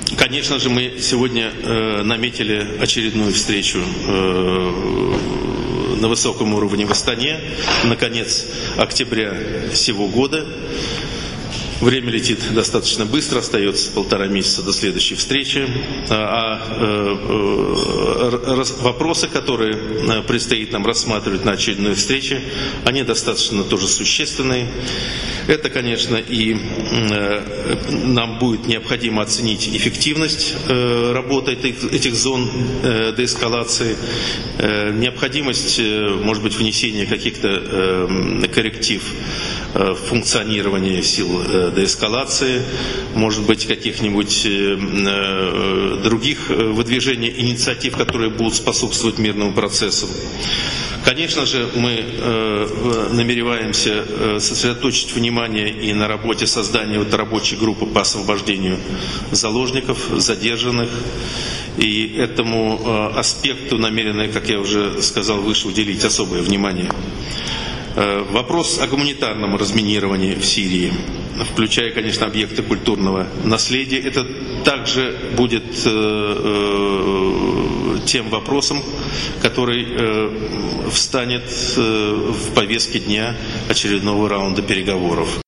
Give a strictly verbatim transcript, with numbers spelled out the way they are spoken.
Конечно же, мы сегодня э, наметили очередную встречу э, на высоком уровне в Астане, на конец октября сего года. Время летит достаточно быстро, остается полтора месяца до следующей встречи. А вопросы, которые предстоит нам рассматривать на очередной встрече, они достаточно тоже существенные. Это, конечно, и нам будет необходимо оценить эффективность работы этих, этих зон деэскалации, необходимость, может быть, внесения каких-то корректив функционирования сил деэскалации, может быть, каких-нибудь других выдвижений инициатив, которые будут способствовать мирному процессу. Конечно же, мы намереваемся сосредоточить внимание и на работе создания вот рабочей группы по освобождению заложников, задержанных. И этому аспекту намерены, как я уже сказал выше, уделить особое внимание. Вопрос о гуманитарном разминировании в Сирии, включая, конечно, объекты культурного наследия, это также будет э, тем вопросом, который э, встанет э, в повестке дня очередного раунда переговоров.